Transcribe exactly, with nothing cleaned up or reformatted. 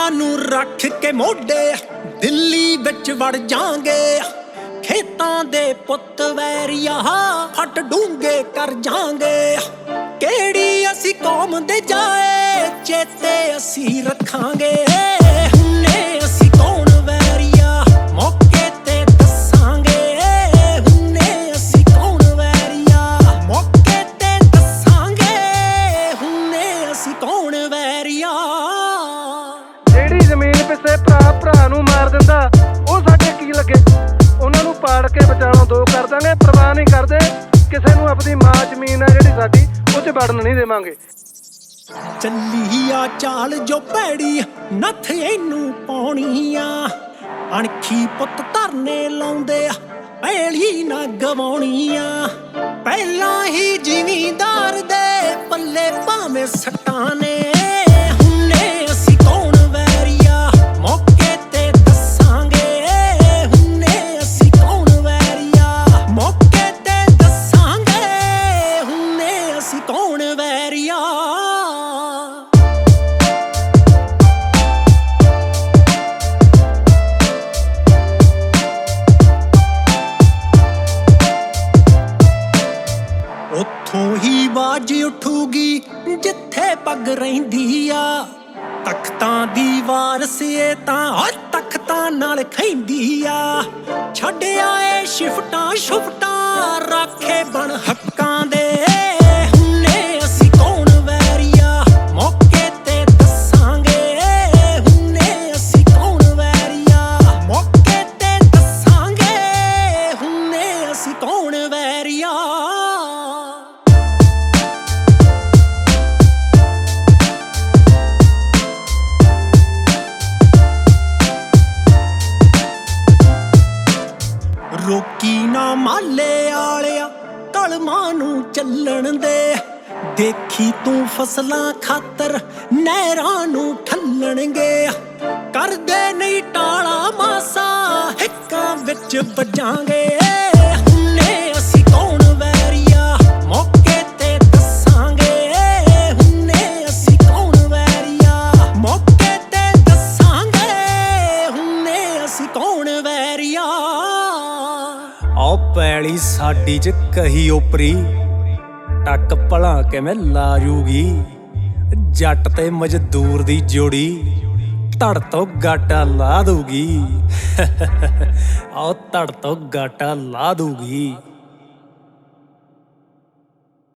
ਪਿੰਡਾਂ ਨੂੰ ਰੱਖ ਕੇ ਮੋਢੇ ਦਿੱਲੀ ਵਿੱਚ ਵੜ ਜਾਾਂਗੇ। ਖੇਤਾਂ ਦੇ ਪੁੱਤ ਵੈਰੀਆ ਫੱਟ ਡੂੰਗੇ ਕਰ ਜਾਾਂਗੇ। ਕਿਹੜੀ ਅਸੀਂ ਕੌਮ ਦੇ ਜਾਏ ਚੇਤੇ ਅਸੀਂ ਰੱਖਾਂਗੇ। ਹੁਣੇ ਅਸੀਂ ਕੌਣ ਵੈਰੀਆ ਮੌਕੇ ਤੇ ਦੱਸਾਂਗੇ। ਹੁਣੇ ਅਸੀਂ ਕੌਣ ਵੈਰੀਆ ਮੌਕੇ ਤੇ ਦੱਸਾਂਗੇ। ਹੁਣੇ ਅਸੀਂ ਕੌਣ ਵੈਰੀਆ। ਜਿਹੜੀ ਜ਼ਮੀਨ ਪਿੱਛੇ ਭਰਾ ਭਰਾ ਨੂੰ ਮਾਰ ਦਿੰਦਾ ਉਹ ਸਾਡੇ ਕੀ ਲੱਗੇ। ਉਹਨਾਂ ਨੂੰ ਪਾੜ ਕੇ ਬਚਾਉਣੋਂ ਦੋ ਕਰ ਦਾਂਗੇ। ਪਰਵਾਹ ਨਹੀਂ ਕਰਦੇ ਕਿਸੇ ਨੂੰ ਆਪਣੀ ਮਾਂ ਜ਼ਮੀਨ ਆ ਜਿਹੜੀ ਸਾਡੀ ਉਹ 'ਚ ਵੜਨ ਨਹੀਂ ਦੇਵਾਂਗੇ। ਚੱਲੀ ਆ ਚਾਲ ਜੋ ਭੈੜੀ ਨੱਥ ਇਹਨੂੰ ਪਾਉਣੀ ਆ। ਅਣਖੀ ਪੁੱਤ ਧਰਨੇ ਲਾਉਂਦੇ ਆ ਪੈਲੀ ਨਾ ਗਵਾਉਣੀ ਆ। ਪਹਿਲਾਂ ਹੀ ਜ਼ਿਮੀਂਦਾਰ ਦੇ ਪੱਲੇ ਭਾਵੇਂ ਸੱਟਾਂ ਨੇ। ਹੁਣੇ ਅਸੀਂ ਕੌਣ ਵੈਰੀਆ ਮੌਕੇ ਤੇ ਦੱਸਾਂਗੇ। ਹੁਣੇ ਅਸੀਂ ਕੌਣ ਵੈਰੀਆ ਮੌਕੇ ਤੇ ਦੱਸਾਂਗੇ। ਹੁਣੇ ਅਸੀਂ ਕੌਣ ਵੈਰੀਆ। ਉੱਥੋਂ ਹੀ ਬਾਜ ਉੱਠੂਗੀ ਜਿੱਥੇ ਪੱਗ ਰਹਿੰਦੀ ਆ। ਤਖਤਾਂ ਦੀ ਵਾਰਸ ਏ ਤਾਂ ਤਖਤਾਂ ਨਾਲ ਖੈਂਦੀ ਆ। ਛੱਡ ਆਏ ਸ਼ਿਫਟਾਂ ਸ਼ੁਫਟਾਂ ਰਾਖੇ ਬਣ ਹੱਕਾਂ ਦੇ। ਹੁਣੇ ਅਸੀਂ ਕੌਣ ਵੈਰੀਆ ਮੌਕੇ ਤੇ ਦੱਸਾਂਗੇ। ਹੁਣੇ ਅਸੀਂ ਕੌਣ ਵੈਰੀਆ ਮੌਕੇ ਤੇ ਦੱਸਾਂਗੇ। ਹੁਣੇ ਅਸੀਂ ਕੌਣ ਵੈਰੀਆ। ਰੋਕੀ ਨਾ ਮਾਲੇ ਆਲਿਆ ਕਲਮਾਂ ਨੂੰ ਚੱਲਣ ਦੇ। ਦੇਖੀ ਤੂੰ ਫਸਲਾਂ ਖਾਤਰ ਨਹਿਰਾਂ ਨੂੰ ਠੱਲਣਗੇ। ਕਰਦੇ ਨਹੀਂ ਟਾਲਾ ਮਾਸਾ ਹਿੱਕਾਂ ਵਿੱਚ ਵੱਜਾਂਗੇ। ਹੁਣੇ ਅਸੀਂ ਕੌਣ ਵੈਰੀਆ ਮੌਕੇ ਤੇ ਦੱਸਾਂਗੇ। ਹੁਣੇ ਅਸੀਂ ਕੌਣ ਵੈਰੀਆ ਮੌਕੇ ਤੇ ਦੱਸਾਂਗੇ। ਹੁਣੇ ਅਸੀਂ ਕੌਣ ਵੈਰੀਆ। ਆਓ ਪੈਲੀ ਸਾਡੀ ਚ ਕਹੀ ਓਪਰੀ ਟੱਕ ਭਲਾ ਕਿਵੇਂ ਲਾਜੂਗੀ। ਜੱਟ ਤੇ ਮਜ਼ਦੂਰ ਦੀ ਜੋੜੀ ਧੜ ਤੋਂ ਗਾਟਾ ਲਾ ਦੂਗੀ। ਆਓ ਧੜ ਤੋਂ ਗਾਟਾ ਲਾ ਦੂਗੀ।